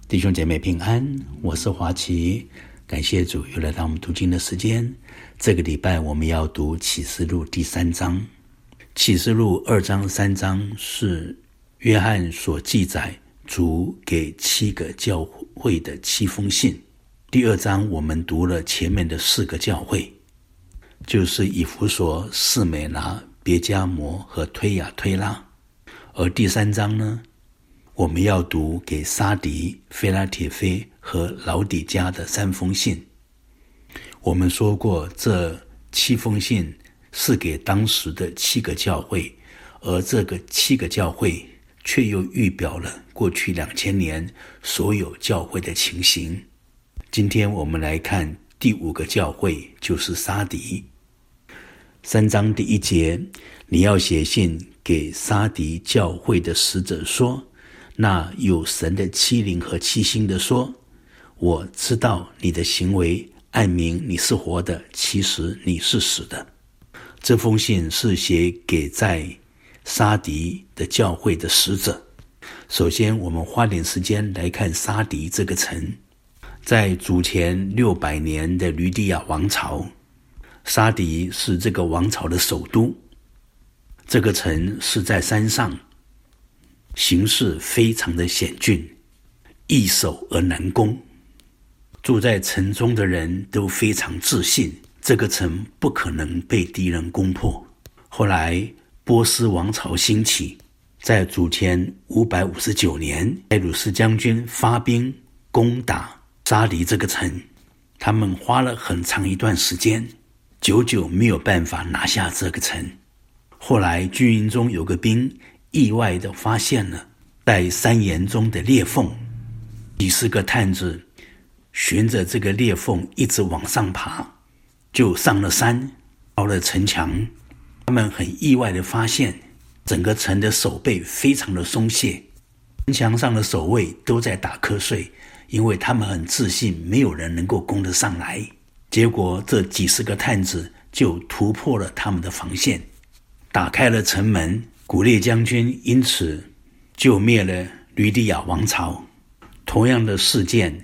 弟兄姐妹平安，我是华奇，感谢主又来到我们读经的时间。这个礼拜我们要读启示录第3章。启示录2章3章是约翰所记载主给7个教会的7封信。第2章我们读了前面的4个教会，就是以弗所、士美拿、别迦摩和推雅推拉。而第3章呢，我们要读给撒狄、腓拉铁非和老底嘉的3封信。我们说过，这7封信是给当时的7个教会，而这个7个教会却又预表了过去2000年所有教会的情形。今天我们来看第5个教会，就是撒狄。3章第1节，你要写信给撒狄教会的使者说，那有神的7灵和7星的说，我知道你的行为，暗明你是活的，其实你是死的。这封信是写给在撒狄的教会的使者。首先我们花点时间来看撒狄这个城。在主前600年的吕底亚王朝，撒狄是这个王朝的首都。这个城是在山上，形势非常的险峻，易守而难攻。住在城中的人都非常自信，这个城不可能被敌人攻破。后来波斯王朝兴起，在主前559年，塞鲁斯将军发兵攻打撒狄这个城，他们花了很长一段时间，久久没有办法拿下这个城。后来军营中有个兵意外地发现了在山岩中的裂缝，几十个探子循着这个裂缝一直往上爬，就上了山，到了城墙。他们很意外地发现整个城的守备非常的松懈，城墙上的守卫都在打瞌睡，因为他们很自信没有人能够攻得上来。结果这几十个探子就突破了他们的防线，打开了城门。古列将军因此就灭了吕底亚王朝。同样的事件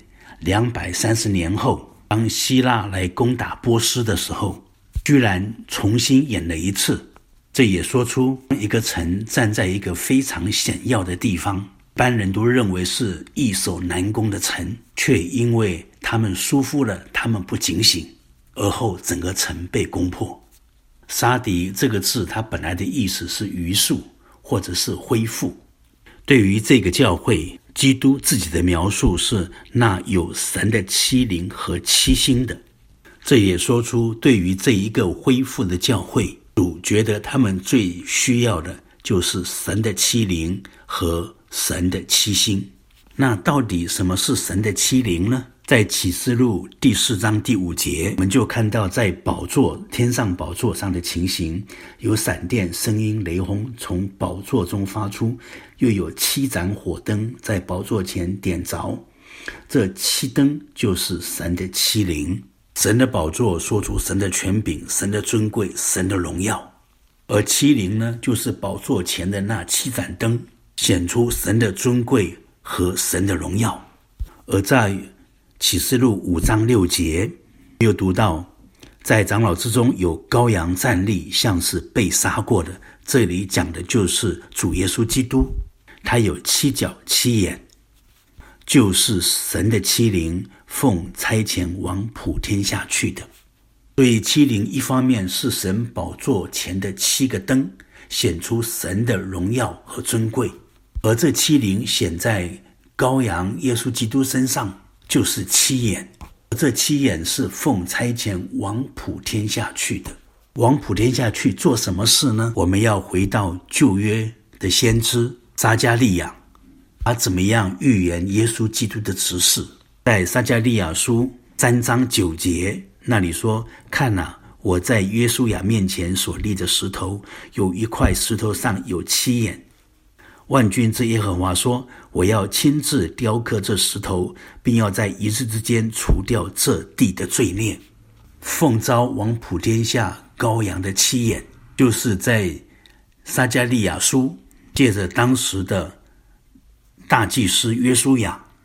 230年后，当希腊来攻打波斯的时候，居然重新演了一次。这也说出一个城站在一个非常险要的地方，一般人都认为是易守难攻的城，却因为他们疏忽了，他们不警醒，而后整个城被攻破。撒狄这个字，它本来的意思是余数或者是恢复。对于这个教会，基督自己的描述是那有神的7灵和7星的。这也说出对于这一个恢复的教会，主觉得他们最需要的就是神的7灵和神的7星。那到底什么是神的7灵呢？在启示录第4章第5节，我们就看到在宝座天上宝座上的情形，有闪电、声音、雷轰从宝座中发出，又有7盏火灯在宝座前点着。这7灯就是神的7灵。神的宝座说出神的权柄、神的尊贵、神的荣耀，而7灵呢，就是宝座前的那7盏灯，显出神的尊贵和神的荣耀。而在启示录5章6节又读到，在长老之中有羔羊站立，像是被杀过的。这里讲的就是主耶稣基督，他有7角7眼，就是神的7灵奉差遣往普天下去的。所以7灵一方面是神宝座前的7个灯，显出神的荣耀和尊贵，而这7灵显在羔羊耶稣基督身上，就是7眼。这7眼是奉差遣往普天下去的。往普天下去做什么事呢？我们要回到旧约的先知撒迦利亚，他怎么样预言耶稣基督的职事。在撒迦利亚书3章9节那里说，看啊，我在约书亚面前所立的石头，有一块石头上有7眼。万军之耶和华说，我要亲自雕刻这石头，并要在一日之间除掉这地的罪孽。奉召往普天下羔羊的7眼，就是在撒迦利亚书借着当时的大祭司约书亚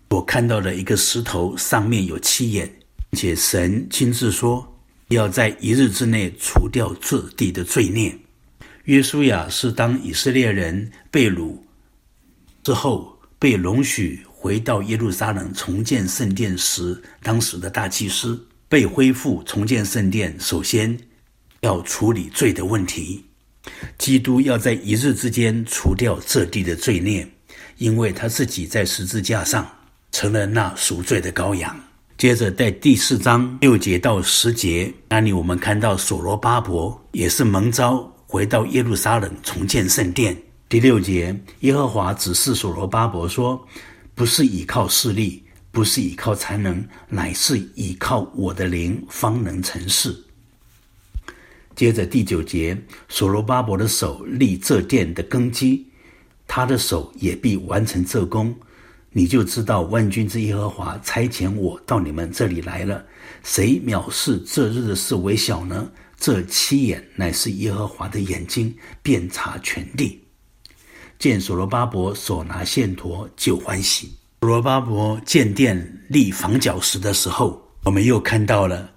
我看到了一个石头，上面有7眼，并且神亲自说要在1日之内除掉这地的罪孽。约书亚是当以色列人被掳之后被容许回到耶路撒冷重建圣殿时，当时的大祭司。被恢复重建圣殿，首先要处理罪的问题。基督要在1日之间除掉这地的罪孽，因为他自己在十字架上成了那赎罪的羔羊。接着在第4章6节到10节，那里我们看到所罗巴伯也是蒙召回到耶路撒冷重建圣殿。第6节，耶和华指示所罗巴伯说，不是倚靠势力，不是倚靠才能，乃是倚靠我的灵，方能成事。接着第9节，所罗巴伯的手立这殿的根基，他的手也必完成这工。你就知道万军之耶和华差遣我到你们这里来了。谁藐视这日的事为小呢？这7眼乃是耶和华的眼睛，遍察全地。见所罗巴伯手拿线砣，就欢喜。所罗巴伯建殿立房角石的时候，我们又看到了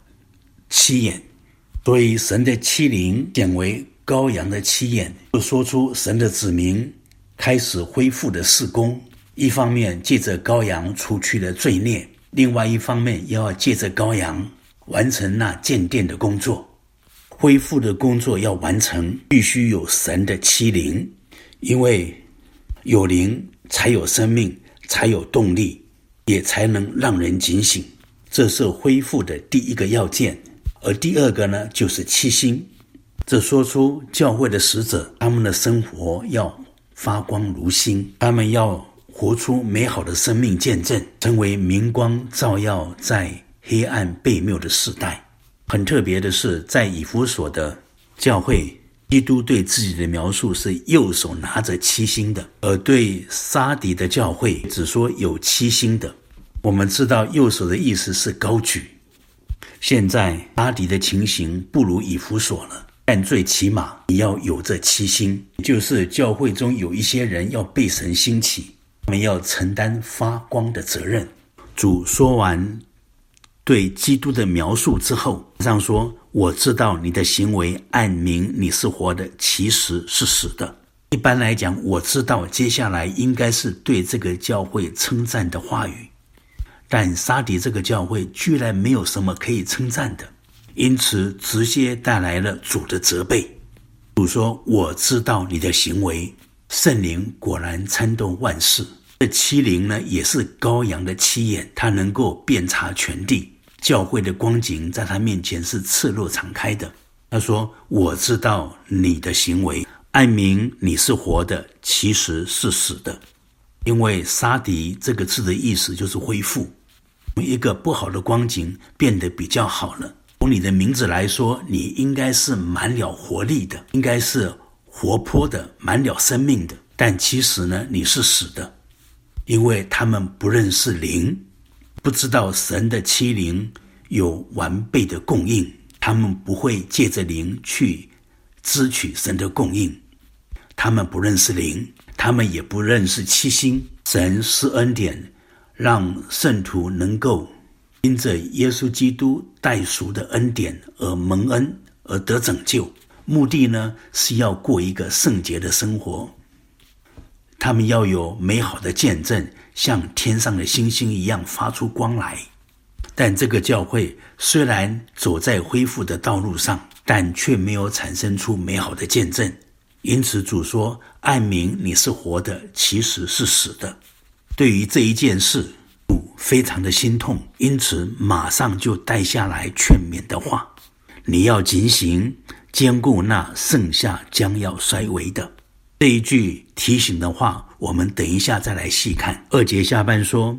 7眼，所以神的7灵显为羔羊的7眼，就说出神的子民开始恢复的事工。一方面借着羔羊除去了罪孽，另外一方面也要借着羔羊完成那建殿的工作。恢复的工作要完成，必须有神的7灵，因为有灵才有生命，才有动力，也才能让人警醒。这是恢复的第一个要件。而第二个呢，就是7星。这说出教会的使者，他们的生活要发光如星，他们要活出美好的生命见证，成为明光照耀在黑暗悖谬的时代。很特别的是，在以弗所的教会，基督对自己的描述是右手拿着7星的，而对撒狄的教会只说有7星的。我们知道右手的意思是高举。现在撒狄的情形不如以弗所了，但最起码你要有这7星，也就是教会中有一些人要被神兴起，他们要承担发光的责任。主说完对基督的描述之后，上说，我知道你的行为暗明你是活的，其实是死的。一般来讲，我知道接下来应该是对这个教会称赞的话语，但撒狄这个教会居然没有什么可以称赞的，因此直接带来了主的责备。主说，我知道你的行为，圣灵果然参透万事。这7灵呢，也是羔羊的7眼，它能够遍察全地。教会的光景在他面前是赤裸敞开的。他说，我知道你的行为，暗明你是活的，其实是死的。因为撒狄这个字的意思就是恢复，从一个不好的光景变得比较好了。从你的名字来说，你应该是满了活力的，应该是活泼的，满了生命的，但其实呢，你是死的。因为他们不认识灵，不知道神的7灵有完备的供应，他们不会借着灵去支取神的供应。他们不认识灵，他们也不认识7星。神施恩典，让圣徒能够因着耶稣基督代赎的恩典而蒙恩，而得拯救。目的呢，是要过一个圣洁的生活。他们要有美好的见证，像天上的星星一样发出光来。但这个教会虽然走在恢复的道路上，但却没有产生出美好的见证。因此主说，暗明你是活的，其实是死的。对于这一件事，主非常的心痛，因此马上就带下来劝勉的话，你要警醒，兼顾那剩下将要衰微的。这一句提醒的话，我们等一下再来细看。2节下半说，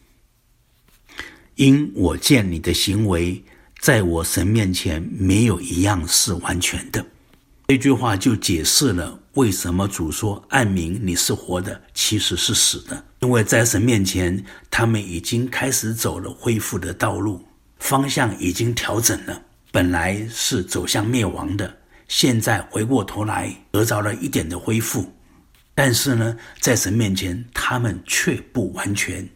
因我见你的行为，在我神面前没有一样是完全的。这句话就解释了为什么主说暗明你是活的，其实是死的。因为在神面前，他们已经开始走了恢复的道路，方向已经调整了。本来是走向灭亡的，现在回过头来得着了一点的恢复。但是呢，在神面前他们却不完全，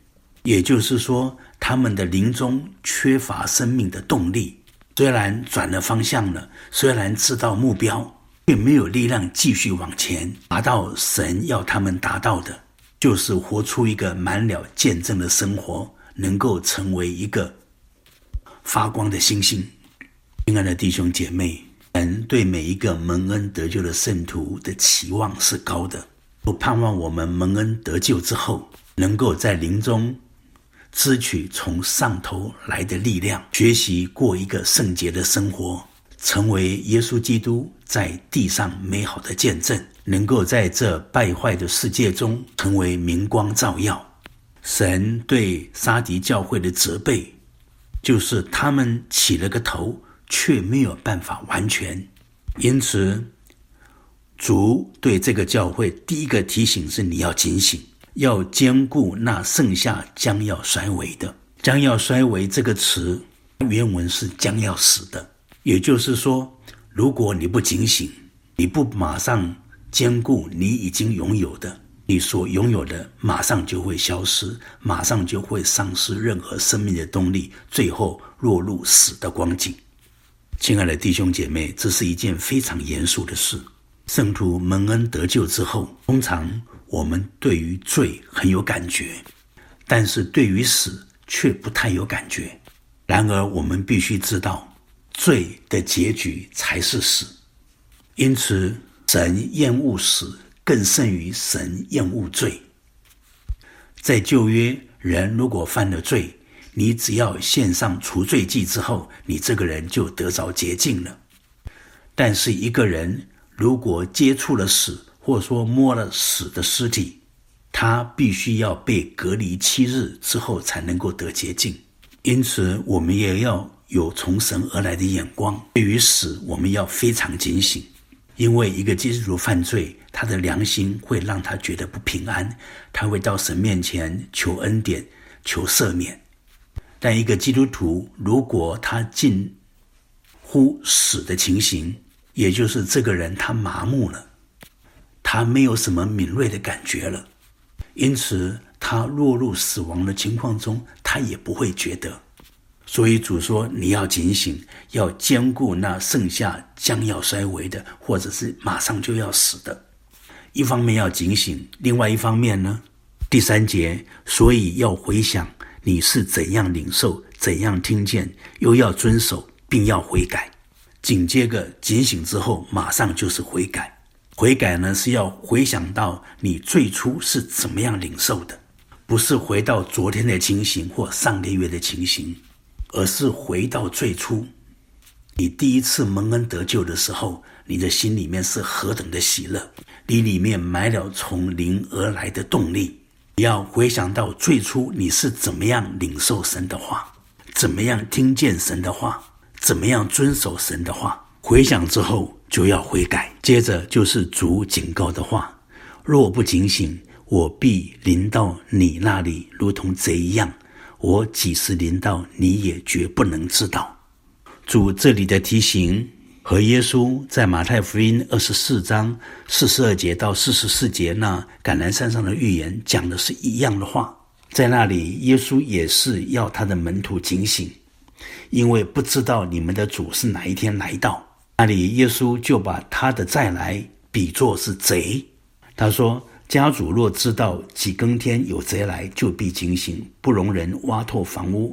也就是说，他们的灵中缺乏生命的动力，虽然转了方向了，虽然知道目标，却没有力量继续往前，达到神要他们达到的，就是活出一个满了见证的生活，能够成为一个发光的星星。亲爱的弟兄姐妹，神对每一个蒙恩得救的圣徒的期望是高的，我盼望我们蒙恩得救之后，能够在灵中支取从上头来的力量，学习过一个圣洁的生活，成为耶稣基督在地上美好的见证，能够在这败坏的世界中成为明光照耀。神对撒狄教会的责备，就是他们起了个头，却没有办法完全。因此主对这个教会第一个提醒是，你要警醒，要兼顾那剩下将要衰微的。将要衰微这个词原文是将要死的，也就是说，如果你不警醒，你不马上兼顾你已经拥有的，你所拥有的马上就会消失，马上就会丧失任何生命的动力，最后落入死的光景。亲爱的弟兄姐妹，这是一件非常严肃的事。圣徒蒙恩得救之后，通常我们对于罪很有感觉，但是对于死却不太有感觉。然而我们必须知道，罪的结局才是死。因此神厌恶死更胜于神厌恶罪。在旧约，人如果犯了罪，你只要献上除罪祭之后，你这个人就得着洁净了。但是一个人如果接触了死，或者说摸了死的尸体，他必须要被隔离7日之后才能够得洁净。因此我们也要有从神而来的眼光，对于死我们要非常警醒。因为一个基督徒犯罪，他的良心会让他觉得不平安，他会到神面前求恩典，求赦免。但一个基督徒如果他近乎死的情形，也就是这个人他麻木了，他没有什么敏锐的感觉了，因此他落入死亡的情况中，他也不会觉得。所以主说，你要警醒，要兼顾那剩下将要衰微的，或者是马上就要死的。一方面要警醒，另外一方面呢，第3节，所以要回想你是怎样领受，怎样听见，又要遵守，并要悔改。紧接着警醒之后，马上就是悔改。悔改呢，是要回想到你最初是怎么样领受的，不是回到昨天的情形或上个月的情形，而是回到最初，你第一次蒙恩得救的时候，你的心里面是何等的喜乐，你里面埋了从灵而来的动力。你要回想到最初你是怎么样领受神的话，怎么样听见神的话，怎么样遵守神的话。回想之后就要悔改。接着就是主警告的话，若不警醒，我必临到你那里如同贼一样，我几时临到你也绝不能知道。主这里的提醒和耶稣在马太福音24章42节到44节那橄榄山上的预言讲的是一样的话。在那里耶稣也是要他的门徒警醒，因为不知道你们的主是哪一天来到。那里耶稣就把他的再来比作是贼。他说，家主若知道几更天有贼来，就必警醒，不容人挖透房屋。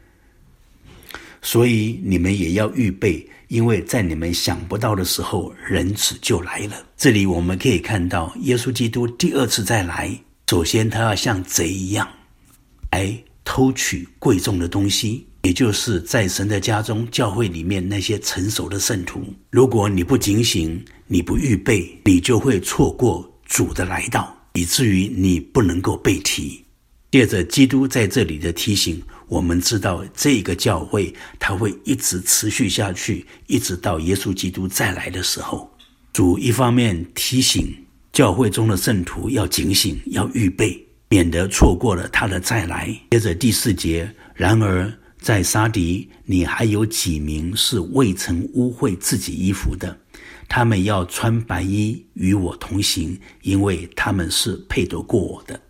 所以你们也要预备，因为在你们想不到的时候，人子就来了。这里我们可以看到，耶稣基督第2次再来，首先他要像贼一样来偷取贵重的东西，也就是在神的家中教会里面那些成熟的圣徒。如果你不警醒，你不预备，你就会错过主的来到，以至于你不能够被提。借着基督在这里的提醒，我们知道这个教会它会一直持续下去，一直到耶稣基督再来的时候。主一方面提醒教会中的圣徒要警醒，要预备，免得错过了他的再来。接着第4节，然而在撒狄你还有几名是未曾污秽自己衣服的，他们要穿白衣与我同行，因为他们是配得过我的。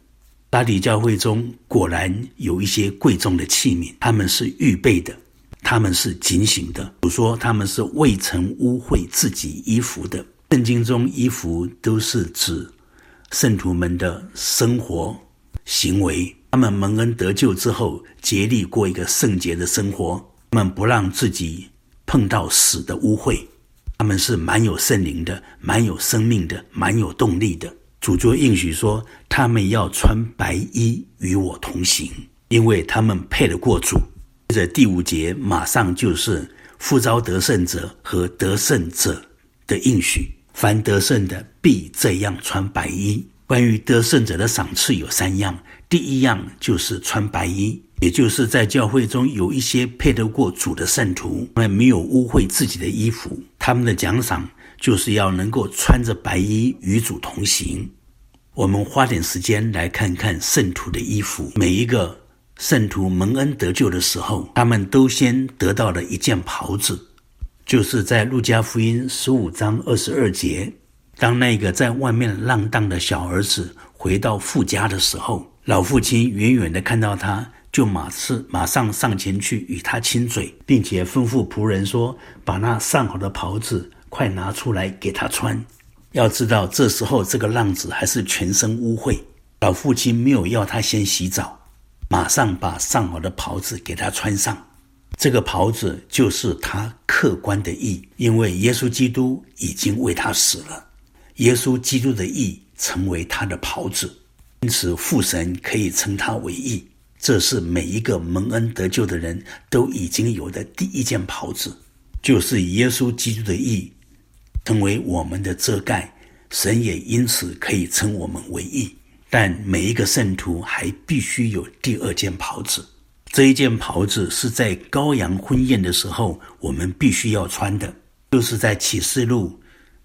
撒底教会中果然有一些贵重的器皿，他们是预备的，他们是警醒的。主说他们是未曾污秽自己衣服的。圣经中衣服都是指圣徒们的生活行为，他们蒙恩得救之后竭力过一个圣洁的生活，他们不让自己碰到死的污秽，他们是蛮有圣灵的，蛮有生命的，蛮有动力的。主就应许说他们要穿白衣与我同行，因为他们配得过主。接着第5节马上就是呼召得胜者和得胜者的应许，凡得胜的必这样穿白衣。关于得胜者的赏赐有3样，第一样就是穿白衣，也就是在教会中有一些配得过主的圣徒，他们没有污秽自己的衣服，他们的奖赏就是要能够穿着白衣与主同行。我们花点时间来看看圣徒的衣服。每一个圣徒蒙恩得救的时候，他们都先得到了一件袍子，就是在路加福音15章22节，当那个在外面浪荡的小儿子回到父家的时候，老父亲远远地看到他，就马上上前去与他亲嘴，并且吩咐仆人说，把那上好的袍子快拿出来给他穿。要知道这时候这个浪子还是全身污秽，老父亲没有要他先洗澡，马上把上好的袍子给他穿上。这个袍子就是他客观的义，因为耶稣基督已经为他死了，耶稣基督的义成为他的袍子，因此父神可以称他为义。这是每一个蒙恩得救的人都已经有的第一件袍子，就是耶稣基督的义成为我们的遮盖，神也因此可以称我们为义。但每一个圣徒还必须有第2件袍子，这一件袍子是在羔羊婚宴的时候我们必须要穿的，就是在启示录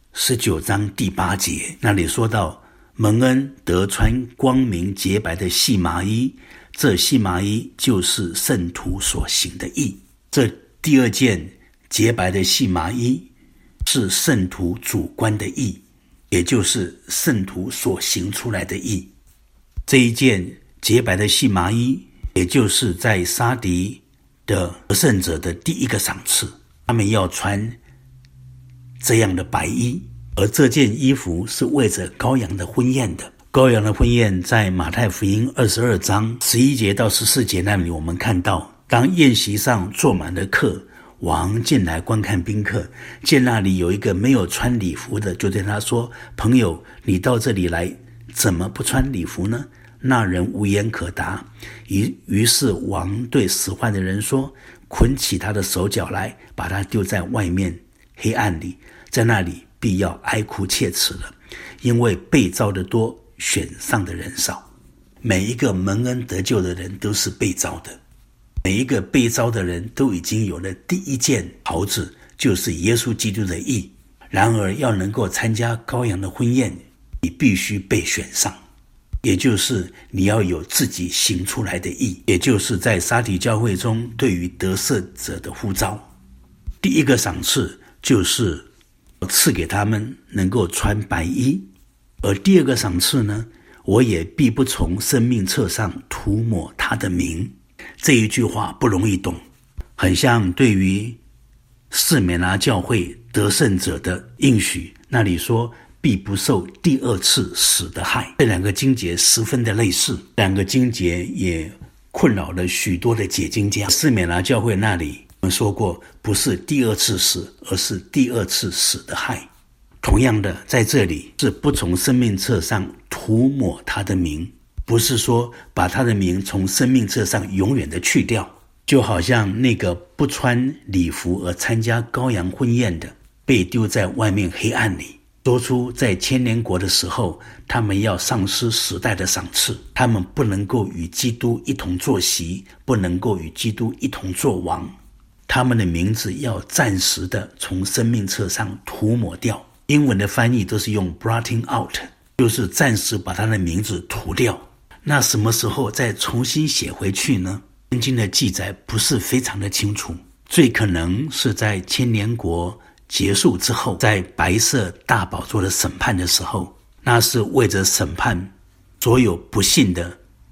19章第8节，那里说到蒙恩得穿光明洁白的细麻衣，这细麻衣就是圣徒所行的义。这第2件洁白的细麻衣是圣徒主观的义，也就是圣徒所行出来的义。这一件洁白的细麻衣，也就是在撒狄的得胜者的第一个赏赐，他们要穿这样的白衣，而这件衣服是为着羔羊的婚宴的。羔羊的婚宴在马太福音22章11节到14节那里，我们看到当宴席上坐满了客，王进来观看宾客，见那里有一个没有穿礼服的，就对他说，朋友，你到这里来怎么不穿礼服呢？那人无言可答。于是王对使唤的人说，捆起他的手脚来，把他丢在外面黑暗里，在那里必要哀哭切齿了，因为被召的多，选上的人少。每一个蒙恩得救的人都是被召的，每一个被召的人都已经有了第1件袍子，就是耶稣基督的义。然而要能够参加羔羊的婚宴，你必须被选上，也就是你要有自己行出来的义，也就是在撒狄教会中对于得胜者的呼召。第1个赏赐就是赐给他们能够穿白衣，而第2个赏赐呢，我也必不从生命册上涂抹他的名。这一句话不容易懂，很像对于士美拿教会得胜者的应许，那里说必不受第2次死的害。这2个经节十分的类似，2个经节也困扰了许多的解经家。士美拿教会那里我们说过，不是第2次死，而是第2次死的害。同样的，在这里是不从生命册上涂抹他的名，不是说把他的名从生命册上永远的去掉，就好像那个不穿礼服而参加羔羊婚宴的，被丢在外面黑暗里，说出在千年国的时候，他们要丧失时代的赏赐，他们不能够与基督一同坐席，不能够与基督一同作王，他们的名字要暂时的从生命册上涂抹掉。英文的翻译都是用 blotting out， 就是暂时把他的名字涂掉。那什么时候再重新写回去呢？圣经的记载不是非常的清楚，最可能是在千年国结束之后，在白色大宝座的审判的时候，那是为着审判所有不信的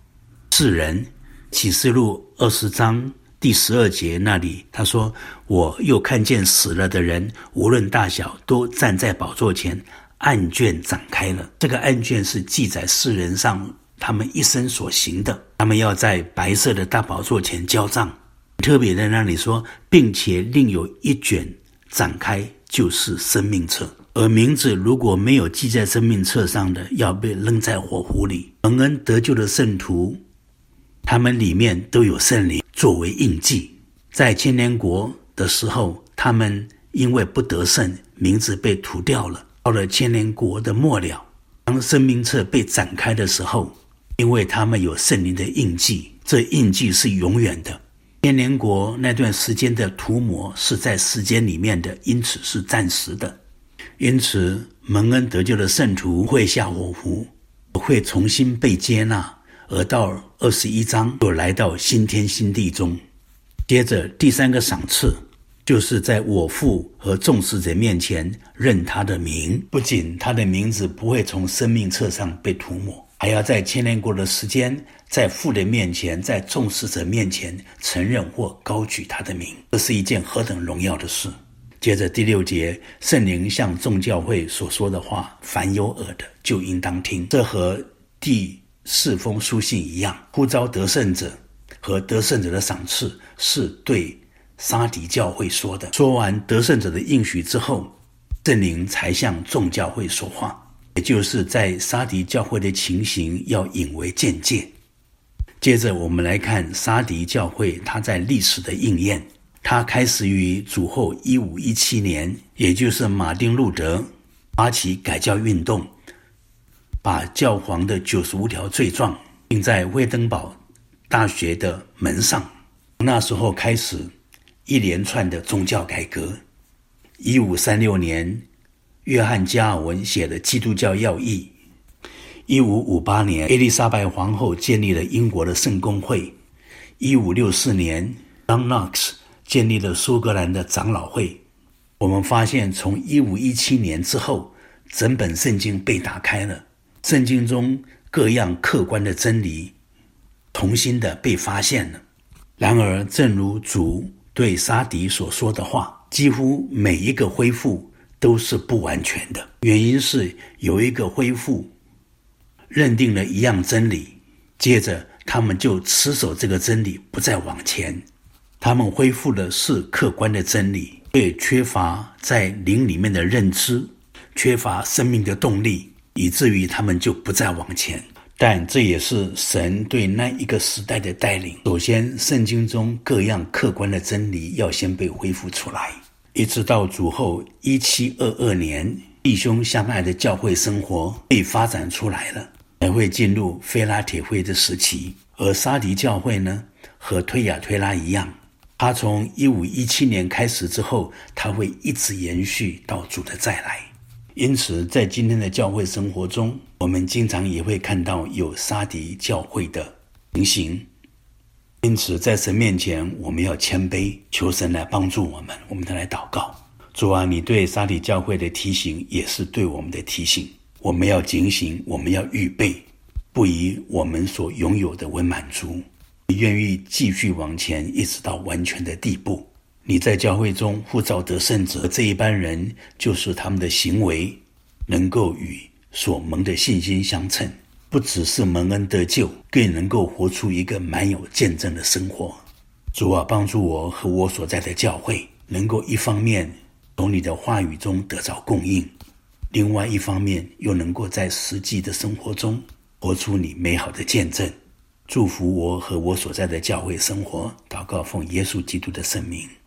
世人。启示录20章第12节那里他说，我又看见死了的人无论大小都站在宝座前，案卷展开了。这个案卷是记载世人上他们一生所行的，他们要在白色的大宝座前交账。特别在那里说，并且另有一卷展开，就是生命册，而名字如果没有记在生命册上的，要被扔在火湖里。蒙恩得救的圣徒，他们里面都有圣灵作为印记。在千年国的时候，他们因为不得胜，名字被涂掉了。到了千年国的末了，当生命册被展开的时候，因为他们有圣灵的印记，这印记是永远的。千年国那段时间的涂抹是在时间里面的，因此是暂时的。因此蒙恩得救的圣徒会下火湖，会重新被接纳，而到21章又来到新天新地中。接着第三个赏赐，就是在我父和众使者面前认他的名。不仅他的名字不会从生命册上被涂抹，还要在千年国的时间，在父的面前，在众使者面前承认或高举他的名。这是一件何等荣耀的事。接着第6节，圣灵向众教会所说的话，凡有耳的就应当听。这和第4封书信一样，呼召得胜者和得胜者的赏赐是对撒狄教会说的。说完得胜者的应许之后，圣灵才向众教会说话，也就是在撒狄教会的情形要引为鉴戒。接着我们来看撒狄教会它在历史的应验。它开始于主后1517年，也就是马丁路德发起改教运动，把教皇的95条罪状钉在威登堡大学的门上。那时候开始一连串的宗教改革。1536年，约翰加尔文写了《基督教要义》。1558年，伊丽莎白皇后建立了英国的圣公会。1564年， John Knox 建立了苏格兰的长老会。我们发现从1517年之后，整本圣经被打开了，圣经中各样客观的真理重新的被发现了。然而正如主对撒狄所说的话，几乎每一个恢复都是不完全的。原因是有一个恢复认定了一样真理，接着他们就持守这个真理，不再往前。他们恢复的是客观的真理，却缺乏在灵里面的认知，缺乏生命的动力，以至于他们就不再往前。但这也是神对那一个时代的带领。首先，圣经中各样客观的真理要先被恢复出来，一直到主后1722年，弟兄相爱的教会生活被发展出来了，才会进入非拉铁会的时期。而撒狄教会呢，和推雅推拉一样，它从1517年开始之后，它会一直延续到主的再来。因此在今天的教会生活中，我们经常也会看到有撒狄教会的情形。因此在神面前我们要谦卑，求神来帮助我们。我们再来祷告。主啊，你对撒狄教会的提醒也是对我们的提醒，我们要警醒，我们要预备，不以我们所拥有的为满足，你愿意继续往前，一直到完全的地步。你在教会中呼召得胜者，这一般人就是他们的行为能够与所蒙的信心相称，不只是蒙恩得救，更能够活出一个满有见证的生活。主啊，帮助我和我所在的教会能够一方面从你的话语中得着供应，另外一方面又能够在实际的生活中活出你美好的见证。祝福我和我所在的教会生活，祷告奉耶稣基督的圣名。